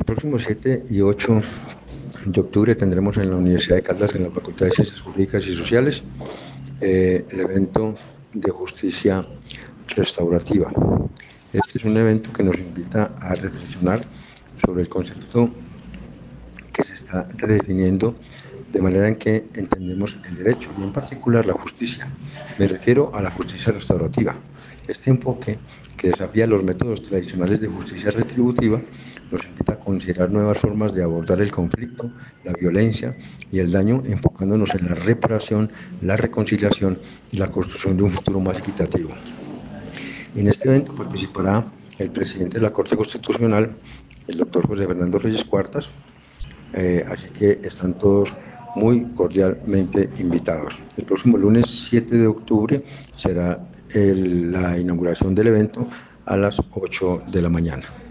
próximos 7 y 8 de octubre tendremos en la Universidad de Caldas, en la Facultad de Ciencias Jurídicas y Sociales, el evento de justicia restaurativa. Este es un evento que nos invita a reflexionar sobre el concepto que se está redefiniendo de manera en que entendemos el derecho y en particular la justicia. Me refiero a la justicia restaurativa. Este enfoque, que desafía los métodos tradicionales de justicia retributiva, nos invita a considerar nuevas formas de abordar el conflicto, la violencia y el daño, enfocándonos en la reparación, la reconciliación y la construcción de un futuro más equitativo. En este evento participará el presidente de la Corte Constitucional, el doctor José Fernando Reyes Cuartas, así que están todos muy cordialmente invitados. El próximo lunes 7 de octubre será la inauguración del evento a las 8 de la mañana.